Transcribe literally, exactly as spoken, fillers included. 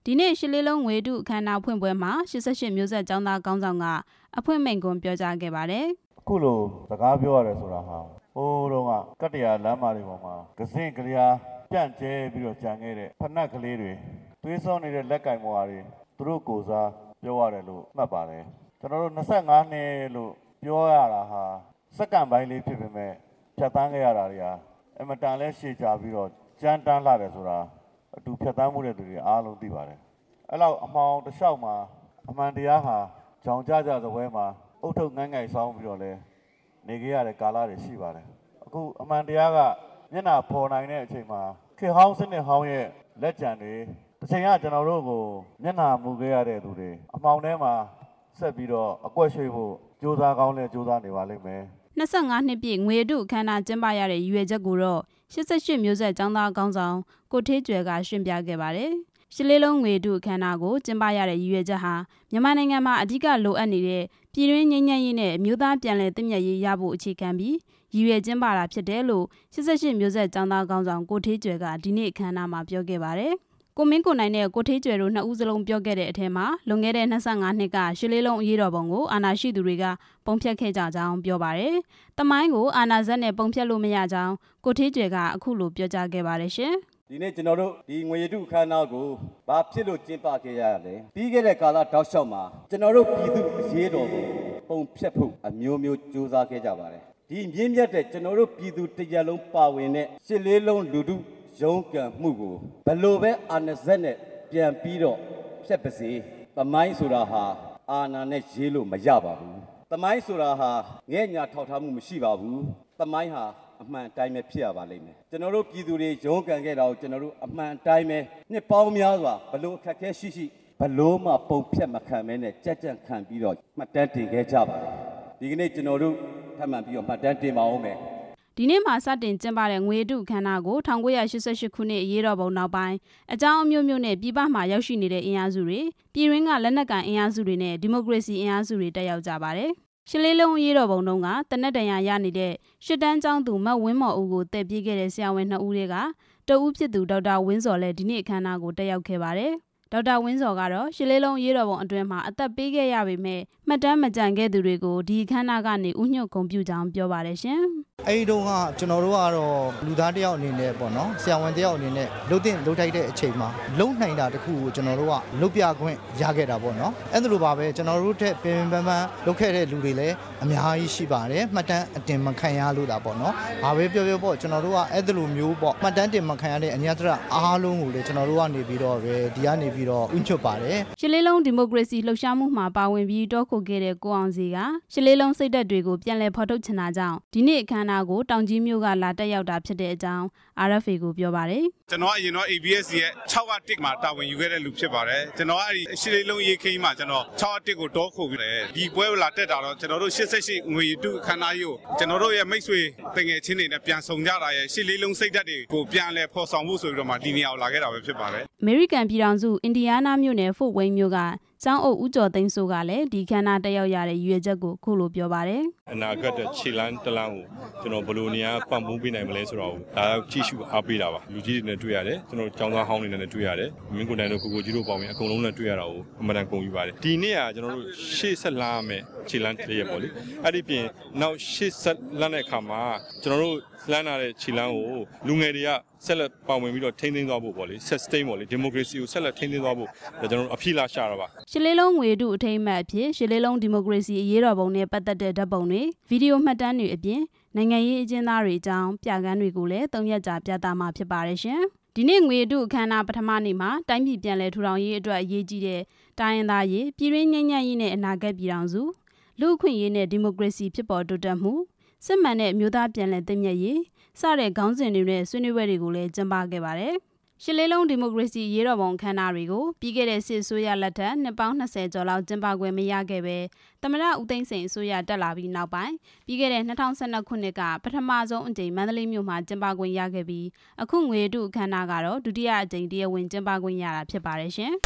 ဒီနေ့ရှစ်လေးလုံးငွေတုအခမ်းအနားဖွင့်ပွဲမှာရှစ်ရှစ်မျိုးဆက်ကျောင်းသားခေါင်းဆောင်ကအဖွင့်မိန့်ခွန်းပြောကြားခဲ့ပါတယ်။အခုလိုစကားပြောရတယ်ဆိုတာဟာဟိုးတော့ကကတ္တရာလမ်းမတွေပေါ်မှာကစင့်ကလျာပြန့်ကျဲပြီးတော့ကြံခဲ့တဲ့ဖနက်ကလေးတွေသွေးစောနေတဲ့လက်ကင်မွာတွေသူတို့ကိုယ်စားပြောရတယ်လို့မှတ်ပါတယ်။ကျွန်တော်တို့နှစ်ငါးနှစ်လို့ပြောရတာဟာစက္ကန့်ပိုင်းလေးဖြစ်ပေမဲ့ဖြတ်တန်းခဲ့ရတာတွေဟာအမတန်လဲရှည်ကြပြီးတော့ကြမ်းတမ်းလာတယ်ဆိုတာအတူဖြတ်တန်းမှုတဲ့သူတွေအားလုံးသိပါတယ်အဲ့လောက်အမှောင်တစ်လျှောက်မှာအမှန်တရားဟာကြောင်ကြကြသပွဲမှာအုတ်ထုတ်ငန်းငယ်ဆောင်းပြီးတော့လဲနေကြရတဲ့ကာလတွေရှိပါတယ်အခုအမှန်တရားကမျက်နှာပေါ်နိုင်တဲ့အချိန်မှာခေဟောင်းစနစ်ဟောင်းရဲ့လက်ကျန်တွေတစ်ချိန်ကကျွန်တော်တို့ကိုမျက်နှာမူခဲ့ရတဲ့သူတွေအမှောင်ထဲမှာဆက်ပြီးတော့အကွက်ရွှေ့ဖို့ကြိုးစားကောင်းလဲကြိုးစားနေပါလိမ့်မယ်နှစ်ငါးနှစ်ပြည့်ငွေတုအခမ်းအနားကျင်းပရတဲ့ရည်ရွယ်ချက်ကိုတော့ရှစ်ရှစ်မျိုးဆက်ကျောင်းသားခေါင်းဆောင်ကိုထေးကျွယ်ကရှင်းပြခဲ့ပါတယ်။ရှစ်လေးလုံးငွေတုအခမ်းအနားကိုကျင်းပရတဲ့ရည်ရွယ်ချက်ဟာမြန်မာနိုင်ငံမှာအဓိကလိုအပ်နေတဲ့ပြည်တွင်းငြိမ်းချမ်းရေးနဲ့အမျိုးသားပြန်လည်သင့်မြတ်ရေးရဖို့အခြေခံပြီးရည်ရွယ်ကျင်းပတာဖြစ်တယ်လို့ရှစ်ရှစ်မျိုးဆက်ကျောင်းသားခေါင်းဆောင်ကိုထေးကျွယ်ကဒီနေ့အခမ်းအနားမှာပြောခဲ့ပါတယ်။ကိုမင်းကိုနိုင်နဲ့ကိုထေးကျွယ်တို့နှစ်ဦးစလုံးပြောခဲ့တဲ့အထက်မှာလွန်ခဲ့တဲ့နှစ်ငါးနှစ်ကရှစ်လေးလုံးအရေးတော်ပုံကိုအာဏာရှိသူတွေကပုံဖြတ်ခဲ့ကြကြောင်းပြောပါတယ်။တမိုင်းကိုအာဏာဇက်နဲ့ပုံဖြတ်လို့မရကြောင်းကိုထေးကျွယ်ကအခုလိုပြောကြားခဲ့ပါတယ်ရှင်။ဒီနေ့ကျွန်တော်တို့ဒီငွေတုအခမ်းအနားကိုဘာဖြစ်လို့ကျင်းပခဲ့ရလဲ။ပြီးခဲ့တဲ့ကာလတောက်လျှောက်မှာကျွန်တော်တို့ပြည်သူအရေးတော်ပုံပုံဖြတ်ဖို့အမျိုးမျိုးကြိုးစားခဲ့ကြပါတယ်။ဒီမြင့်မြတ်တဲ့ကျွန်တော်တို့ပြည်သူတရက်လုံးပါဝင်တဲ့ရှစ်လေးလုံးလူထုရုန်းကန်မှုကိုဘလို့ပဲအာဏာဇက်နဲ့ပြန်ပြီးတော့ဖြတ်ပါစေ။တမိုင်းဆိုတာဟာအာဏာနဲ့ရေးလို့မရပါဘူး။တမိုင်းဆိုတာဟာငဲ့ညာထောက်ထားမှုမရှိပါဘူး။တမိုင်းဟာအမှန်တိုင်းပဲဖြစ်ရပါလိမ့်မယ်ကျွန်တော်တို့ပြည်သူတွေရုန်းကန်ခဲ့တာကိုကျွန်တော်တို့အမှန်တိုင်းပဲနှစ်ပေါင်းများစွာဘလို့အခက်အခဲရှိရှိဘလို့မှပုံဖြတ်မခံမဲနဲ့ကြက်ကြက်ခံပြီးတော့မှတ်တမ်းတင်ခဲ့ကြပါတယ်ဒီကနေ့ကျွန်တော်တို့ထပ်မံပြီးတော့မှတ်တမ်းတင်ပါအောင်မယ်ဒီနေ့မှာစတင်ကျင်းပတဲ့ငွေတုအခမ်းအနားကို၁၉၈၈ခုနှစ်အရေးတော်ပုံနောက်ပိုင်းအကြောင်းအမျိုးမျိုးနဲ့ပြည်ပမှာရောက်ရှိနေတဲ့အင်အားစုတွေပြည်တွင်းကလက်နက်ကိုင်အင်အားစုတွေနဲ့ဒီမိုကရေစီအင်အားစုတွေတက်ရောက်ကြပါတယ်ရှစ်လေးလုံးအရေးတော်ပုံတုန်းကတနက်တန်ရရနေတဲ့ရှစ်တန်းကျောင်းသူမတ်ဝင်းမော်ဦးကိုတည်ပြေးခဲ့တဲ့ဆရာဝန်နှစ်ဦးတွေကတဦးဖြစ်သူဒေါက်တာဝင်းစော်လည်းဒီနေ့အခမ်းအနားကိုတက်ရောက်ခဲ့ပါတယ်ဒေါက်တာဝင်းစော်ကတော့ရှစ်လေးလုံးအရေးတော်ပုံအတွင်းမှာအသက်ပေးခဲ့ရပေမဲ့မှတ်တမ်းမကြံခဲ့သူတွေကိုဒီအခမ်းအနားကနေဥညွတ်ဂုဏ်ပြုကြောင်းပြောပါတယ်ရှင်အဲ့ဒီတော့ကကျွန်တော်တို့ကတော့လူသားတယောက်အနေနဲ့ပေါ့နော်ဆရာဝန်တယောက်အနေနဲ့လှုပ်တဲ့လှုပ်ထိုက်တဲ့အချိန်မှာလုံနိုင်တာတခုကိုကျွန်တော်တို့ကလှုပ်ပြခွင့်ရခဲ့တာပေါ့နော်အဲ့ဒါလိုပါပဲကျွန်တော်တို့ထက်ပင်ပန်းပန်းလှုပ်ခဲ့တဲ့လူတွေလည်းအများကြီးရှိပါတယ်မှတ်တမ်းအတင်မခံရလို့တာပေါ့နော်ဘာပဲပြောပြောပေါ့ကျွန်တော်တို့ကအဲ့ဒါလိုမျိုးပေါ့မှတ်တမ်းတင်မခံရတဲ့အညတရအားလုံးကိုလည်းကျွန်တော်တို့ကနေပြီးတော့ပဲဒီကနေပြီးတော့ဥညွတ်ပါတယ်ရှစ်လေးလုံးဒီမိုကရေစီလှုပ်ရှားမှုမှာပါဝင်ပြီးတောခိုခဲ့တဲ့ကိုအောင်စီကရှစ်လေးလုံးစိတ်ဓာတ်တွေကိုပြန်လည်ဖော်ထုတ်ချင်တာကြောင့်ဒီနေ့အခမ်းအနားကိုတောင်ကြီးမြို့ကလာတက်ရောက်တာဖြစ်တဲ့အကြောင်း အာရ် အက်ဖ် အေ ကိုပြောပါတယ်ကျွန်တော်အရင်တော့ အေ ဘီ အက်စ် ရဲ့၆ကတစ်မှာတာဝန်ယူခဲ့တဲ့လူဖြစ်ပါတယ်ကျွန်တော်အဲ့ဒီရှစ်လေးလုံးရေးခင်းမှာကျွန်တော်၆ကတစ်ကိုတောခိုပြီးတယ်ဒီပွဲကိုလာတက်တာတော့ကျွန်တော်တို့ရှစ်ရှစ်ငွေတုအခမ်းအနားကြီးကိုကျွန်တော်တို့ရဲ့မိတ်ဆွေတငယ်ချင်းတွေနဲ့ပြန်ဆုံကြတာရဲ့ရှစ်လေးလုံးစိတ်ဓာတ်တွေကိုပြန်လဲဖော်ဆောင်ဖို့ဆိုပြီးတော့မှဒီနေရာကိုလာခဲ့တာပဲဖြစ်ပါတယ်အမေရိကန်ပြည်ထောင်စုအင်ဒီယားနားမြို့နယ်ဖို့ဝိန်းမြို့ကကျောင်းအုပ်ဦးကျော်သိန်းစိုးကလည်းဒီခမ်းနားတက်ရောက်ရတဲ့ရည်ရွယ်ချက်ကိုခုလိုပြောပါတယ်အနာဂတ်ခြေလန်းတလန်းကိုကျွန်တော်ဘယ်လိုနေရာပံ့ပိုးပေးနိုင်မလဲဆိုတော့ဒါကြည့်ရှုအားပေးတာပါလူကြီးတွေနဲ့တွေ့ရတယ်ကျွန်တော်ကျောင်းသားဟောင်းတွေနဲ့တွေ့ရတယ်မင်းကိုနိုင်တို့ကိုကိုကြီးတို့ပေါင်းပြီးအကုန်လုံးနဲ့တွေ့ရတာကိုအမှန်တန်ကုန်ယူပါတယ်ဒီနေ့ကကျွန်တော်တို့ရှေ့ဆက်လာမယ်ခြေလန်းတရက်ပေါ့လေအဲ့ဒီပြင်နောက်ရှေ့ဆက်လန်းတဲ့အခါမှာကျွန်တော်တို့လမ်းလာတဲ့ခြေလန်းကိုလူငယ်တွေကဆက်လက်ပါဝင်ပြီးတော့ထိန်းသိမ်းသွားဖို့ပေါ့လေ sustain ပေါ့လေ democracy ကိုဆက်လက်ထိန်းသိမ်းသွားဖို့ဒါကျွန်တော်တို့အပြည့်လာရှာတာပါရှစ်လေးလုံးငွေတုအထိမ်းအမှတ်အဖြစ်ရှစ်လေးလုံးဒီမိုကရေစီအရေးတော်ပုံနဲ့ပတ်သက်တဲ့ဓာတ်ပုံတွေဗီဒီယိုမှတ်တမ်းတွေအပြင်နိုင်ငံရေးအကျဉ်းသားတွေအကြောင်းပြကန်းတွေကိုလည်းသုံးရက်ကြာပြသမှာဖြစ်ပါတယ်ရှင်ဒီနေ့ငွေတုအခမ်းအနားပထမနေ့မှာတိုင်းပြည်ပြန်လည်ထူထောင်ရေးအတွက်အရေးကြီးတဲ့တိုင်းရင်းသားရေးပြည်တွင်းငြိမ်းချမ်းရေးနဲ့အနာဂတ်ပြည်ထောင်စုလူ့အခွင့်အရေးနဲ့ဒီမိုကရေစီဖြစ်ပေါ်တိုးတက်မှုစစ်မှန်တဲ့မျိုးသားပြန်လည်သင့်မြတ်ရေးစတဲ့ခေါင်းစဉ်တွေနဲ့ဆွေးနွေးပွဲတွေကိုလည်းကျင်းပခဲ့ပါတယ်ရှစ်လေးလုံးဒီမိုကရေစီရေးတော်ပုံခမ်းနားတွေကိုပြီးခဲ့တဲ့စစ်အစိုးရလက်ထက်နှစ်ပေါင်း၂၀ကျော်လောက်ကျင်းပခွင့်မရခဲ့ပဲသမ္မတဦးသိန်းစိန်အစိုးရတက်လာပြီးနောက်ပိုင်းပြီးခဲ့တဲ့၂၀၁၂ခုနှစ်ကပထမဆုံးအကြိမ်မန္တလေးမြို့မှာကျင်းပခွင့်ရခဲ့ပြီးအခုငွေတုအခမ်းအနားကတော့ဒုတိယအကြိမ်တရားဝင်ကျင်းပခွင့်ရတာဖြစ်ပါတယ်ရှင်